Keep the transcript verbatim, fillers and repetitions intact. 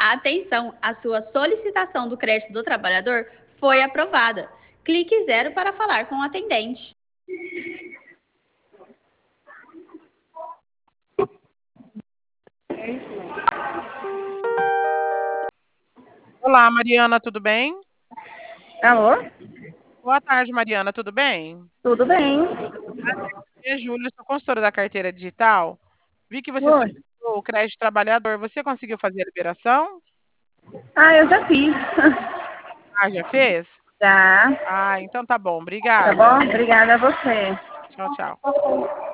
Atenção, a sua solicitação do crédito do trabalhador foi aprovada. Clique zero para falar com o atendente. Olá, Mariana, tudo bem? Alô? Boa tarde, Mariana, tudo bem? Tudo bem? Eu, Júlia, sou consultora da carteira digital. Vi que você Oi. solicitou o crédito trabalhador. Você conseguiu fazer a liberação? Ah, eu já fiz. Ah, já fez? Já. Ah, então tá bom. Tá bom? Obrigada. Obrigada a você. Tchau, tchau.